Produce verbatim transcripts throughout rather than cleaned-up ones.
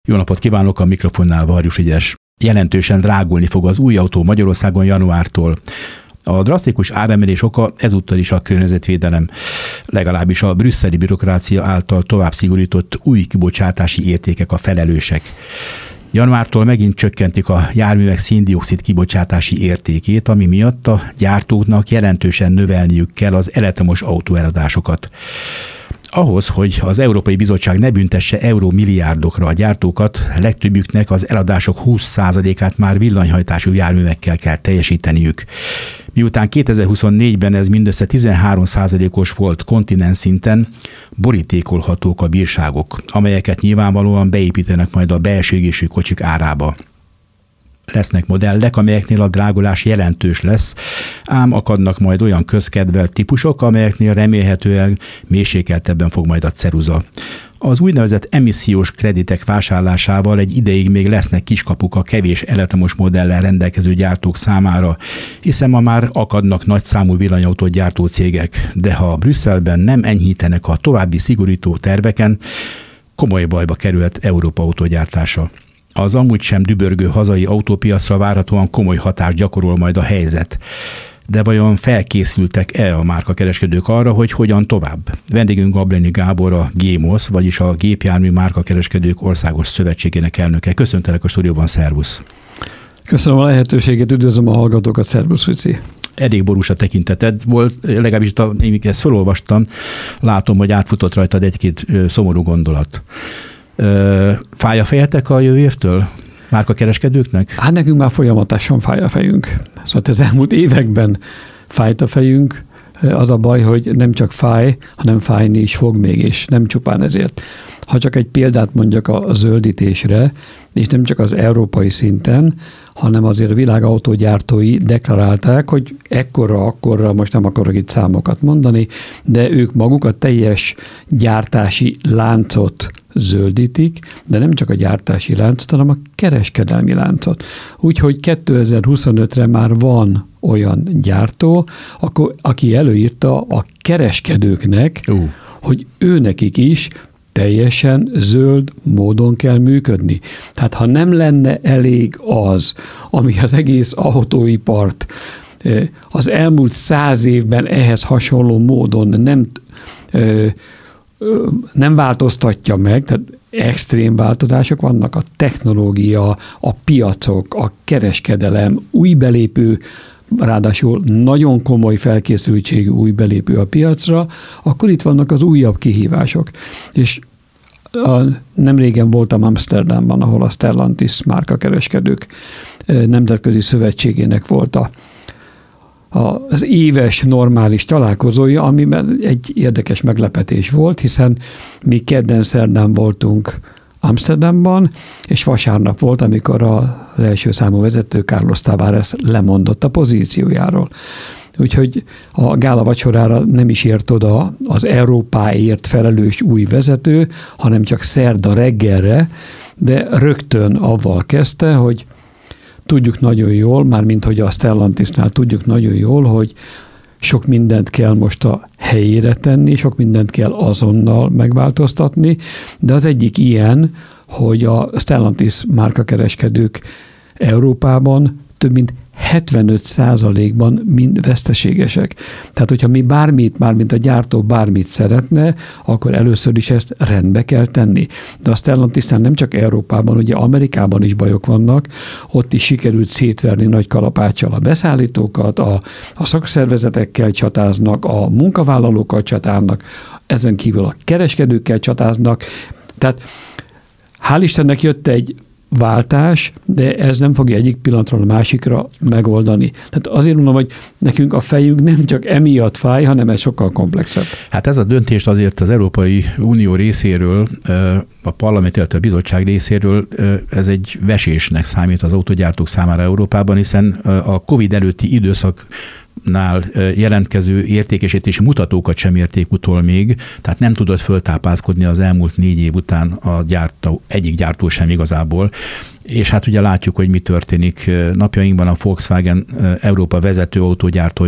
Jó napot kívánok, a mikrofonnál Varjú Frigyes. Jelentősen drágulni fog az új autó Magyarországon januártól. A drasztikus áremelés oka ezúttal is a környezetvédelem, legalábbis a brüsszeli bürokrácia által tovább szigorított új kibocsátási értékek a felelősek. Januártól megint csökkentik a járművek szén-dioxid kibocsátási értékét, ami miatt a gyártóknak jelentősen növelniük kell az elektromos autóeladásokat. Ahhoz, hogy az Európai Bizottság ne büntesse eurómilliárdokra a gyártókat, legtöbbjüknek az eladások húsz százalékát már villanyhajtású járművekkel kell teljesíteniük. Miután kétezer-huszonnégyben ez mindössze tizenhárom százalékos volt kontinens szinten, borítékolhatók a bírságok, amelyeket nyilvánvalóan beépítenek majd a belső égésű kocsik árába. Lesznek modellek, amelyeknél a drágulás jelentős lesz, ám akadnak majd olyan közkedvelt típusok, amelyeknél remélhetően mérsékeltebben fog majd a ceruza. Az úgynevezett emissziós kreditek vásárlásával egy ideig még lesznek kiskapuk a kevés elektromos modellel rendelkező gyártók számára, hiszen ma már akadnak nagyszámú villanyautógyártó cégek, de ha Brüsszelben nem enyhítenek a további szigorító terveken, komoly bajba került Európa autógyártása. Az amúgy sem dübörgő hazai autópiacra várhatóan komoly hatást gyakorol majd a helyzet. De vajon felkészültek-e a márkakereskedők arra, hogy hogyan tovább? Vendégünk Gablényi Gábor, a GÉMOSZ, vagyis a Gépjármű Márkakereskedők Országos Szövetségének elnöke. Köszöntelek a stúdióban, szervusz! Köszönöm a lehetőséget, üdvözlöm a hallgatókat, szervusz, Vici! Elég borús a tekinteted volt, legalábbis én ezt felolvastam, látom, hogy átfutott rajtad egy-két szomorú gondolat. Fáj a fejetek a jövő évtől márkakereskedőknek? Hát nekünk már folyamatosan fáj a fejünk. Szóval az elmúlt években fájt a fejünk. Az a baj, hogy nem csak fáj, hanem fájni is fog még, és nem csupán ezért. Ha csak egy példát mondjak a zöldítésre, és nem csak az európai szinten, hanem azért a világ autógyártói deklarálták, hogy ekkora, akkorra, most nem akarok itt számokat mondani, de ők maguk a teljes gyártási láncot zöldítik, de nem csak a gyártási láncot, hanem a kereskedelmi láncot. Úgyhogy kétezer-huszonötre már van olyan gyártó, aki előírta a kereskedőknek, uh. hogy őnekik is teljesen zöld módon kell működni. Tehát ha nem lenne elég az, ami az egész autóipart az elmúlt száz évben ehhez hasonló módon nem, nem változtatja meg, tehát extrém változások vannak, a technológia, a piacok, a kereskedelem, új belépő, ráadásul nagyon komoly felkészültségű új belépő a piacra, akkor itt vannak az újabb kihívások. És a, nem régen voltam Amsterdamban, ahol a Stellantis márkakereskedők nemzetközi szövetségének volt a, a, az éves normális találkozója, amiben egy érdekes meglepetés volt, hiszen mi kedden szerdán voltunk Amsterdamban, és vasárnap volt, amikor az első számú vezető Carlos Tavares lemondott a pozíciójáról. Úgyhogy a gála vacsorára nem is ért oda az Európáért felelős új vezető, hanem csak szerda reggelre, de rögtön avval kezdte, hogy tudjuk nagyon jól, mármint hogy a Stellantisnál tudjuk nagyon jól, hogy sok mindent kell most a helyére tenni, sok mindent kell azonnal megváltoztatni, de az egyik ilyen, hogy a Stellantis márkakereskedők Európában több mint hetvenöt százalékban mind veszteségesek. Tehát, hogyha mi bármit, mármint a gyártó bármit szeretne, akkor először is ezt rendbe kell tenni. De a Stellantisnál nem csak Európában, ugye Amerikában is bajok vannak, ott is sikerült szétverni nagy kalapáccsal a beszállítókat, a, a szakszervezetekkel csatáznak, a munkavállalókkal csatáznak, ezen kívül a kereskedőkkel csatáznak. Tehát hál' Istennek jött egy váltás, de ez nem fogja egyik pillanatról a másikra megoldani. Tehát azért mondom, hogy nekünk a fejünk nem csak emiatt fáj, hanem ez sokkal komplexebb. Hát ez a döntés azért az Európai Unió részéről, a parlament, illetve a bizottság részéről ez egy vesésnek számít az autógyártók számára Európában, hiszen a Covid előtti időszak nál jelentkező értékesítési mutatókat sem érték utol még, tehát nem tudott föltápászkodni az elmúlt négy év után a gyártó, egyik gyártó sem igazából. És hát ugye látjuk, hogy mi történik napjainkban. A Volkswagen Európa vezető autógyártója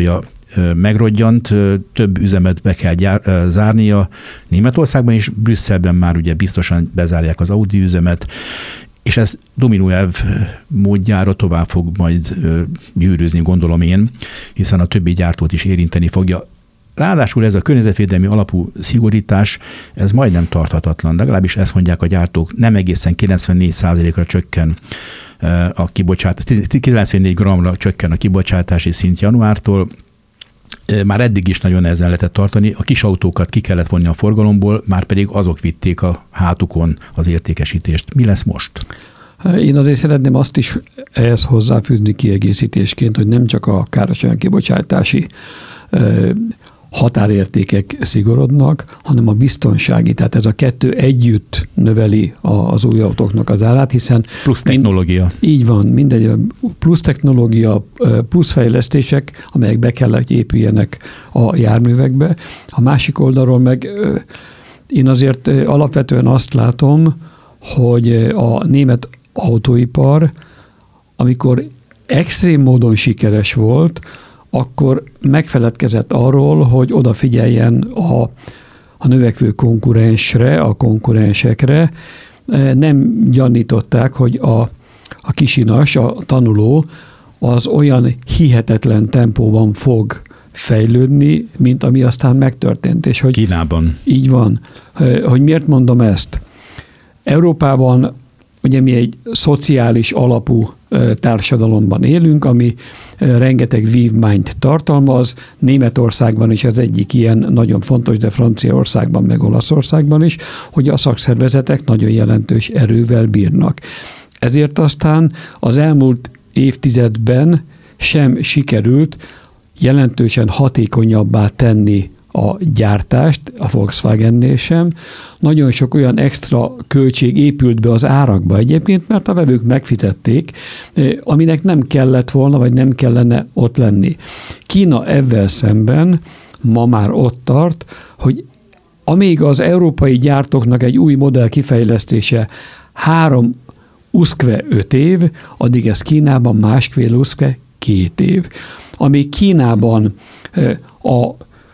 megrodjant, több üzemet be kell gyár, zárnia Németországban, és Brüsszelben már ugye biztosan bezárják az Audi üzemet, és ez dominóelv módjára tovább fog majd gyűrűzni, gondolom én, hiszen a többi gyártót is érinteni fogja. Ráadásul ez a környezetvédelmi alapú szigorítás, ez majdnem tarthatatlan, legalábbis ezt mondják a gyártók, nem egészen kilencvennégy százalékra csökken a kibocsátás, kilencvennégy grammra csökken a kibocsátási szint januártól. Már eddig is nagyon nehezen lehetett tartani, a kis autókat ki kellett vonni a forgalomból, már pedig azok vitték a hátukon az értékesítést. Mi lesz most? Én azért szeretném azt is ehhez hozzáfűzni kiegészítésként, hogy nem csak a károsanyag kibocsátási határértékek szigorodnak, hanem a biztonsági. Tehát ez a kettő együtt növeli az új autóknak az árát, hiszen... Plusz technológia. Mind, így van, mindegy, plusz technológia, plusz fejlesztések, amelyek be kell, hogy épüljenek a járművekbe. A másik oldalról meg én azért alapvetően azt látom, hogy a német autóipar, amikor extrém módon sikeres volt, akkor megfeledkezett arról, hogy odafigyeljen a, a növekvő konkurensre, a konkurensekre. Nem gyanították, hogy a, a kisinas, a tanuló az olyan hihetetlen tempóban fog fejlődni, mint ami aztán megtörtént. És hogy Kínában. Így van. Hogy miért mondom ezt? Európában ugye mi egy szociális alapú társadalomban élünk, ami rengeteg vívmányt tartalmaz. Németországban is az egyik ilyen nagyon fontos, de Franciaországban meg Olaszországban is, hogy a szakszervezetek nagyon jelentős erővel bírnak. Ezért aztán az elmúlt évtizedben sem sikerült jelentősen hatékonyabbá tenni a gyártást, a Volkswagennél sem. Nagyon sok olyan extra költség épült be az árakba egyébként, mert a vevők megfizették, aminek nem kellett volna, vagy nem kellene ott lenni. Kína ezzel szemben ma már ott tart, hogy amíg az európai gyártóknak egy új modell kifejlesztése három uszkve öt év, addig ez Kínában másfél uszkve két év. Amíg Kínában a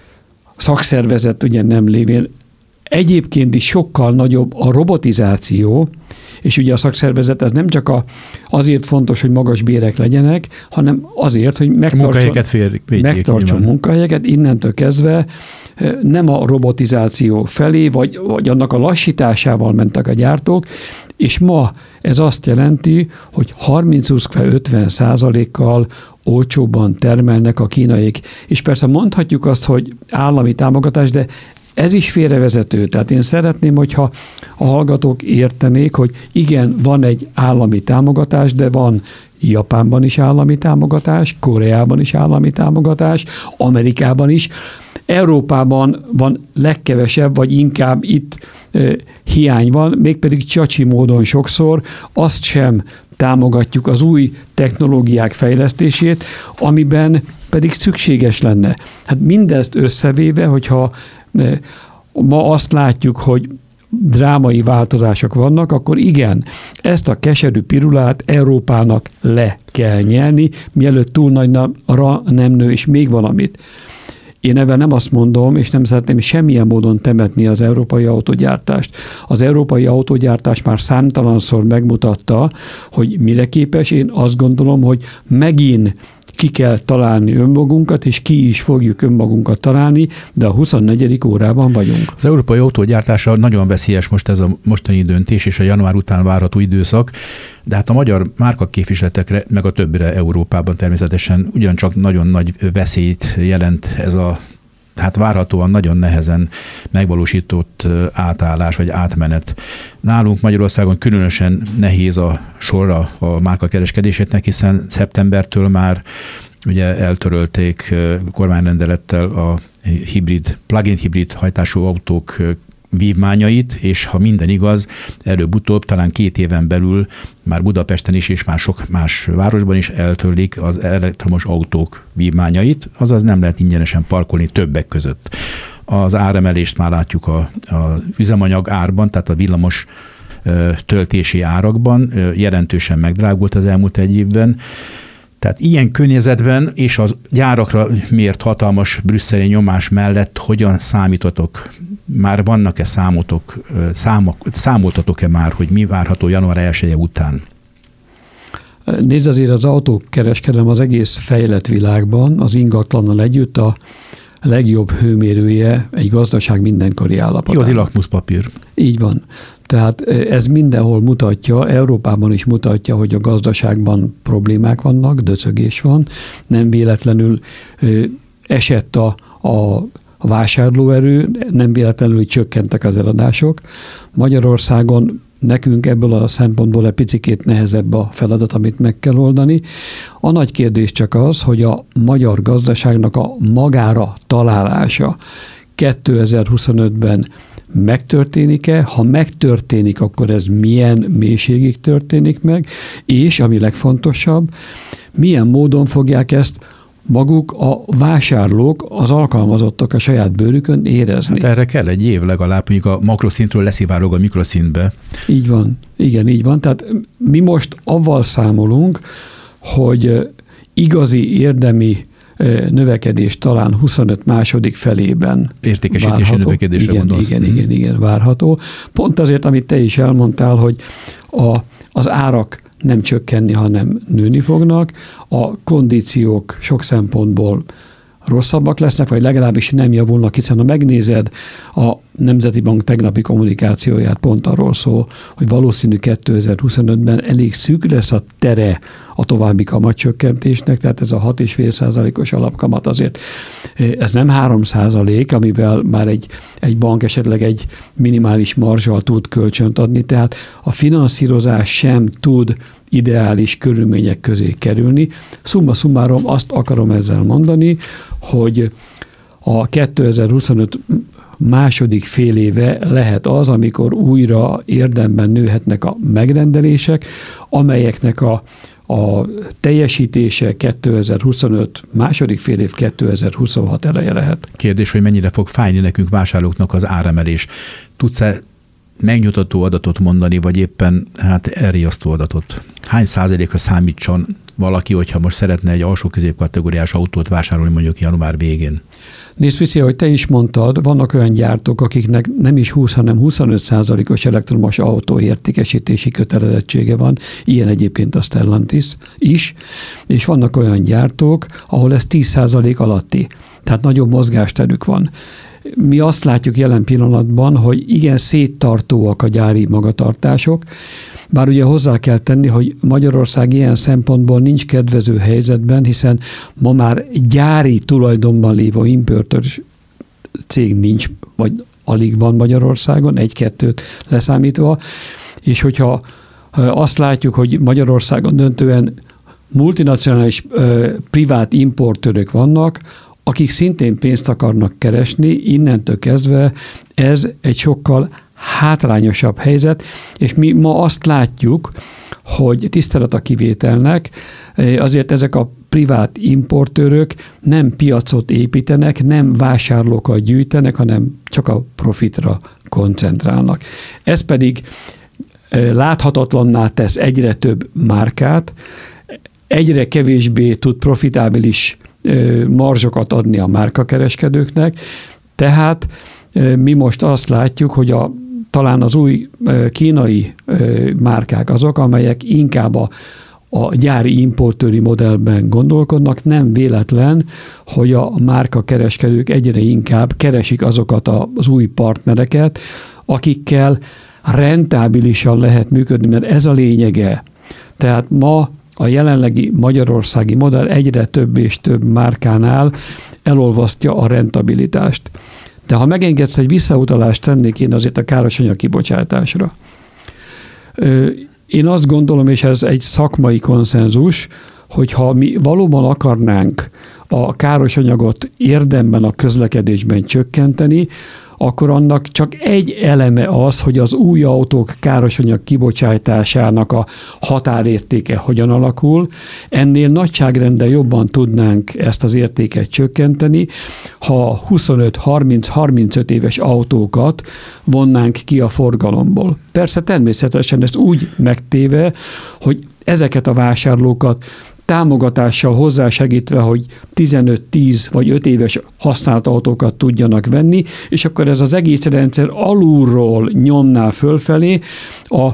szakszervezet ugye nem lévén, egyébként is sokkal nagyobb a robotizáció, és ugye a szakszervezet ez nem csak a, azért fontos, hogy magas bérek legyenek, hanem azért, hogy megtartson, megtartson munkahelyeket, innentől kezdve nem a robotizáció felé, vagy, vagy annak a lassításával mentek a gyártók, és ma ez azt jelenti, hogy harminc ötven százalékkal olcsóbban termelnek a kínaiak. És persze mondhatjuk azt, hogy állami támogatás, de ez is félrevezető. Tehát én szeretném, hogyha a hallgatók értenék, hogy igen, van egy állami támogatás, de van Japánban is állami támogatás, Koreában is állami támogatás, Amerikában is. Európában van legkevesebb, vagy inkább itt e, hiány van, mégpedig csacsi módon sokszor, azt sem támogatjuk az új technológiák fejlesztését, amiben pedig szükséges lenne. Hát mindezt összevéve, hogyha e, ma azt látjuk, hogy drámai változások vannak, akkor igen, ezt a keserű pirulát Európának le kell nyelni, mielőtt túl nagyra nem nő, és még valamit. Én ebben nem azt mondom, és nem szeretném semmilyen módon temetni az európai autógyártást. Az európai autógyártás már számtalanszor megmutatta, hogy mire képes. Én azt gondolom, hogy megint ki kell találni önmagunkat, és ki is fogjuk önmagunkat találni, de a huszonnegyedik órában vagyunk. Az európai autógyártása nagyon veszélyes most ez a mostani döntés, és a január után várható időszak, de hát a magyar márkaképviseletekre, meg a többire Európában természetesen ugyancsak nagyon nagy veszélyt jelent ez a hát várhatóan nagyon nehezen megvalósított átállás vagy átmenet. Nálunk Magyarországon különösen nehéz a sorra a márkakereskedésének, hiszen szeptembertől már ugye eltörölték kormányrendelettel a hibrid, plug-in hibrid hajtású autók vívmányait, és ha minden igaz, előbb-utóbb talán két éven belül már Budapesten is, és már sok más városban is eltörlik az elektromos autók vívmányait, azaz nem lehet ingyenesen parkolni többek között. Az áremelést már látjuk a, a üzemanyag árban, tehát a villamos töltési árakban jelentősen megdrágult az elmúlt egy évben, Tehát ilyen környezetben és az gyárakra mért hatalmas brüsszeli nyomás mellett hogyan számítotok? Már vannak-e számotok, számok, számoltatok-e már, hogy mi várható január elseje után? Nézd, azért az autókereskedelem az egész fejlett világban, az ingatlannal együtt a legjobb hőmérője egy gazdaság mindenkori állapotának. Igazi lakmuszpapír. Így van. Tehát ez mindenhol mutatja, Európában is mutatja, hogy a gazdaságban problémák vannak, döcögés van. Nem véletlenül esett a, a vásárlóerő, nem véletlenül csökkentek az eladások. Magyarországon nekünk ebből a szempontból egy picikét nehezebb a feladat, amit meg kell oldani. A nagy kérdés csak az, hogy a magyar gazdaságnak a magára találása kétezer-huszonötben megtörténik-e? Ha megtörténik, akkor ez milyen mélységig történik meg, és ami legfontosabb, milyen módon fogják ezt maguk a vásárlók, az alkalmazottak a saját bőrükön érezni. Hát erre kell egy év legalább, mondjuk a makroszintről leszivárog a mikroszintbe. Így van. Igen, így van. Tehát mi most avval számolunk, hogy igazi érdemi növekedés talán huszonöt második felében értékesítési várható. növekedésre igen, gondolsz. Igen, igen, igen, várható. Pont azért, amit te is elmondtál, hogy a, az árak nem csökkenni, hanem nőni fognak. A kondíciók sok szempontból rosszabbak lesznek, vagy legalábbis nem javulnak, hiszen ha megnézed a Nemzeti Bank tegnapi kommunikációját, pont arról szól, hogy valószínű kétezer-huszonötben elég szűk lesz a tere a további kamatcsökkentésnek, tehát ez a hat egész öt százalékos alapkamat azért, ez nem három százalék, amivel már egy, egy bank esetleg egy minimális marzsal tud kölcsönt adni, tehát a finanszírozás sem tud ideális körülmények közé kerülni. Summa summarum azt akarom ezzel mondani, hogy a kétezer-huszonöt második fél éve lehet az, amikor újra érdemben nőhetnek a megrendelések, amelyeknek a, a teljesítése kétezer-huszonöt második fél év kétezer-huszonhat eleje lehet. Kérdés, hogy mennyire fog fájni nekünk vásárlóknak az áremelés. Tudsz-e megnyugtató adatot mondani, vagy éppen hát elriasztó adatot? Hány százalékra számítson valaki, hogyha most szeretne egy alsó középkategóriás autót vásárolni mondjuk január végén? Nézd, Fici, hogy te is mondtad, vannak olyan gyártók, akiknek nem is húsz, hanem huszonöt százalékos elektromos autó értékesítési kötelezettsége van, ilyen egyébként a Stellantis is, és vannak olyan gyártók, ahol ez tíz százalék alatti, tehát nagyobb mozgásterük van. Mi azt látjuk jelen pillanatban, hogy igen széttartóak a gyári magatartások, bár ugye hozzá kell tenni, hogy Magyarország ilyen szempontból nincs kedvező helyzetben, hiszen ma már gyári tulajdonban lévő importőr cég nincs, vagy alig van Magyarországon, egy-kettőt leszámítva, és hogyha azt látjuk, hogy Magyarországon döntően multinacionális privát importőrök vannak, akik szintén pénzt akarnak keresni, innentől kezdve ez egy sokkal hátrányosabb helyzet, és mi ma azt látjuk, hogy tisztelet a kivételnek, azért ezek a privát importőrök nem piacot építenek, nem vásárlókat gyűjtenek, hanem csak a profitra koncentrálnak. Ez pedig láthatatlanná tesz egyre több márkát, egyre kevésbé tud profitábilis marzsokat adni a márkakereskedőknek, tehát mi most azt látjuk, hogy a, talán az új kínai márkák azok, amelyek inkább a, a gyári importőri modellben gondolkodnak, nem véletlen, hogy a márkakereskedők egyre inkább keresik azokat az új partnereket, akikkel rentábilisan lehet működni, mert ez a lényege. Tehát ma a jelenlegi magyarországi modell egyre több és több márkánál elolvasztja a rentabilitást. De ha megengedsz, egy visszautalást tennék én azért a károsanyag kibocsátásra. Én azt gondolom, és ez egy szakmai konszenzus, hogyha mi valóban akarnánk a károsanyagot érdemben a közlekedésben csökkenteni, akkor annak csak egy eleme az, hogy az új autók károsanyag kibocsátásának a határértéke hogyan alakul. Ennél nagyságrendel jobban tudnánk ezt az értéket csökkenteni, ha huszonöt, harminc, harmincöt éves autókat vonnánk ki a forgalomból. Persze természetesen ezt úgy megtéve, hogy ezeket a vásárlókat támogatással hozzásegítve, hogy tizenöt-tíz vagy öt éves használt autókat tudjanak venni, és akkor ez az egész rendszer alulról nyomná fölfelé a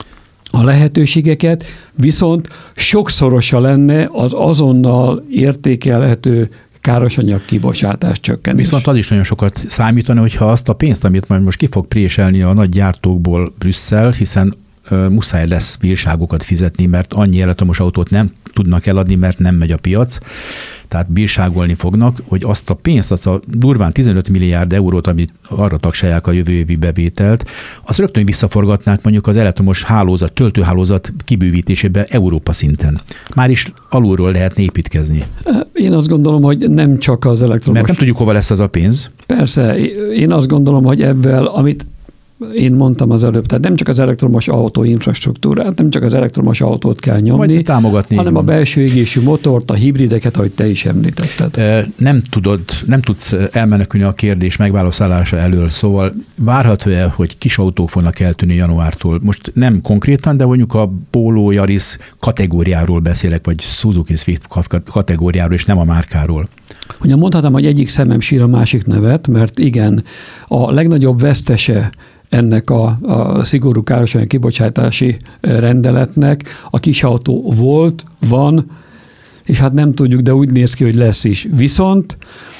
a lehetőségeket, viszont sokszorosa lenne az azonnal értékelhető károsanyag kibocsátás csökkenés. Viszont az is nagyon sokat számítani, hogyha azt a pénzt, amit majd most ki fog préselni a nagy gyártókból Brüsszel, hiszen uh, muszáj lesz bírságokat fizetni, mert annyi elektromos autót nem tudnak eladni, mert nem megy a piac, tehát bírságolni fognak, hogy azt a pénzt, azt a durván tizenöt milliárd eurót, amit arra tagsálják a jövő évi bevételt, azt rögtön visszaforgatnák mondjuk az elektromos hálózat, töltőhálózat kibővítésébe Európa szinten. Már is alulról lehetne építkezni. Én azt gondolom, hogy nem csak az elektromos... Mert nem tudjuk, hova lesz az a pénz. Persze, én azt gondolom, hogy ebben, amit én mondtam az előbb, tehát nem csak az elektromos autó infrastruktúrát, nem csak az elektromos autót kell nyomni, támogatni, hanem a belső égésű motort, a hibrideket, ahogy te is említetted. Nem tudod, nem tudsz elmenekülni a kérdés megválaszolása elől, szóval várható-e, hogy kis autók fognak eltűnni januártól? Most nem konkrétan, de mondjuk a Polo, Yaris kategóriáról beszélek, vagy Suzuki Swift kategóriáról, és nem a márkáról. Ugye mondhatom, hogy egyik szemem sír a másik nevet, mert igen, a legnagyobb vesztese ennek a, a szigorú károsanyag kibocsátási rendeletnek a kis autó volt, van, és hát nem tudjuk, de úgy néz ki, hogy lesz is. Viszont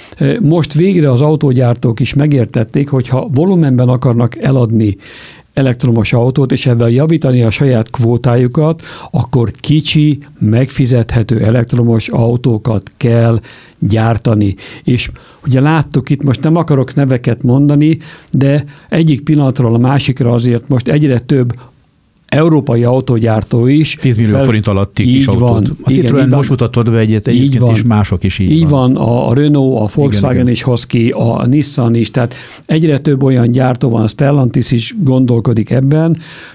most végre az autógyártók is megértették, hogy ha volumenben akarnak eladni elektromos autót, és ebben javítani a saját kvótájukat, akkor kicsi, megfizethető elektromos autókat kell gyártani. És ugye láttuk itt, most nem akarok neveket mondani, de egyik pillanatról a másikra azért most egyre több európai autógyártó is. tíz millió fel... forint alatti kis autót. Van. A Citroen most mutattad be egyet egyébként, és mások is így, így van. van. A Renault, a Volkswagen igen, is hoz ki, a Nissan is, tehát egyre több olyan gyártó van, a Stellantis is gondolkodik ebben.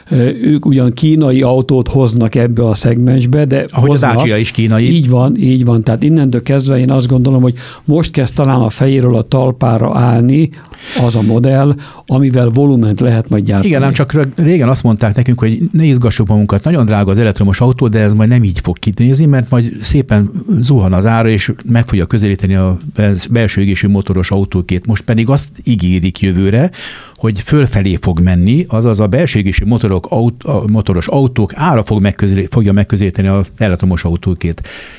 Ők ugyan kínai autót hoznak ebbe a szegmensbe, de ahogy hoznak. A Dacia is kínai. Így van, így van. Tehát innentől kezdve én azt gondolom, hogy most kezd talán a fejéről a talpára állni az a modell, amivel volument lehet majd gyártani. Igen, nem csak régen azt mondták nekünk, hogy ne izgassuk magunkat, nagyon drága az elektromos autó, de ez majd nem így fog kinézni, mert majd szépen zuhan az ára, és meg fogja közelíteni a belső égésű motoros autókét. Most pedig azt ígérik jövőre, hogy fölfelé fog menni, azaz a belső égésű motorok, aut, motoros autók ára fog megközelíteni, fogja megközelíteni az elektromos autókét.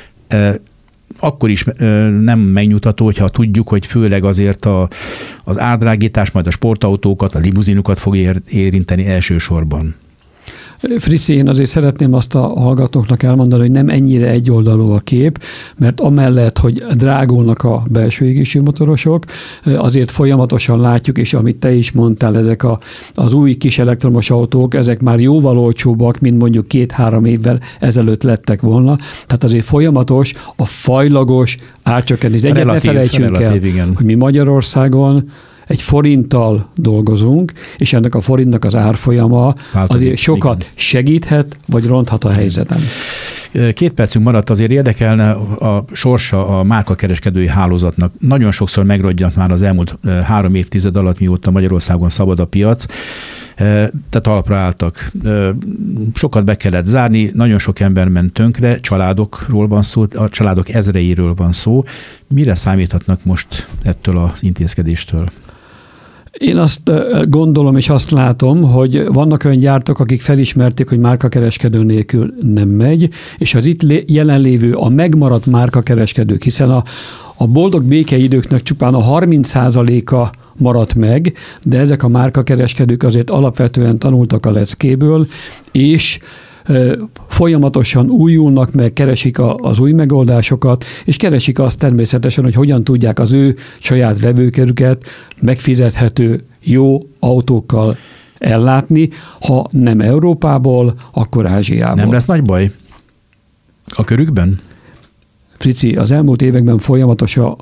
Akkor is nem megnyugtató, hogyha tudjuk, hogy főleg azért a, az árdrágítás majd a sportautókat, a limuzinokat fog érinteni elsősorban. Frici, én azért szeretném azt a hallgatóknak elmondani, hogy nem ennyire egyoldalú a kép, mert amellett, hogy drágulnak a belső égésű motorosok, azért folyamatosan látjuk, és amit te is mondtál, ezek a, az új kis elektromos autók, ezek már jóval olcsóbbak, mint mondjuk két-három évvel ezelőtt lettek volna. Tehát azért folyamatos a fajlagos árcsökkentés. Egyet ne felejtsünk el, hogy mi Magyarországon egy forinttal dolgozunk, és ennek a forintnak az árfolyama változik, azért sokat igen. segíthet, vagy ronthat a helyzeten. Két percünk maradt, azért érdekelne a sorsa a márkakereskedői hálózatnak. Nagyon sokszor megrodjant már az elmúlt három évtized alatt, mióta Magyarországon szabad a piac, tehát talpra álltak. Sokat be kellett zárni, nagyon sok ember ment tönkre, családokról van szó, a családok ezreiről van szó. Mire számíthatnak most ettől az intézkedéstől? Én azt gondolom és azt látom, hogy vannak olyan gyártók, akik felismerték, hogy márkakereskedő nélkül nem megy, és az itt jelenlévő a megmaradt márkakereskedők, hiszen a, a boldog békeidőknek csupán a harminc százaléka maradt meg, de ezek a márkakereskedők azért alapvetően tanultak a leckéből, és folyamatosan újulnak meg, keresik a, az új megoldásokat, és keresik azt természetesen, hogy hogyan tudják az ő saját vevőkörüket megfizethető jó autókkal ellátni, ha nem Európából, akkor Ázsiából. Nem lesz nagy baj a körükben? Frici, az elmúlt években folyamatos a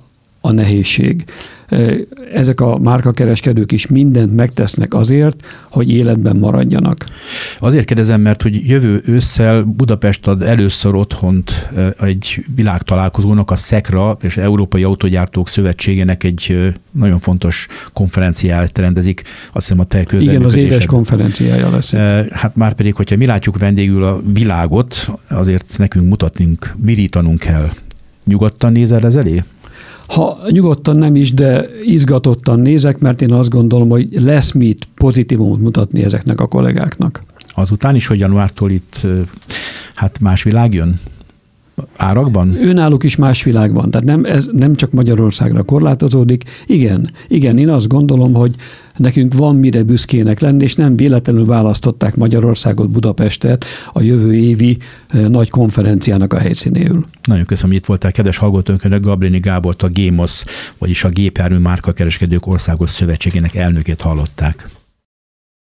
a nehézség. Ezek a márkakereskedők is mindent megtesznek azért, hogy életben maradjanak. Azért kérdezem, mert hogy jövő ősszel Budapest ad először otthont egy világtalálkozónak, a SZEKRA és Európai Autógyártók Szövetségének egy nagyon fontos konferenciáját rendezik. Azt hiszem a te Igen, az éves konferenciája lesz. Hát már pedig, hogyha mi látjuk vendégül a világot, azért nekünk mutatnunk, virítanunk kell. Nyugodtan nézel ez elé? Ha nyugodtan nem is, de izgatottan nézek, mert én azt gondolom, hogy lesz mit pozitívumot mutatni ezeknek a kollégáknak. Azután is, hogy januártól itt hát más világ jön? Árakban? Önállók is más világ van, tehát nem, ez nem csak Magyarországra korlátozódik. Igen, igen, én azt gondolom, hogy nekünk van mire büszkének lenni, és nem véletlenül választották Magyarországot, Budapestet a jövő évi nagy konferenciának a helyszínéül. Nagyon köszönöm, hogy itt voltál, kedves hallgatónk, Gablini Gábort, a GÉMOSZ, vagyis a Gépjármű Márkakereskedők Országos Szövetségének elnökét hallották.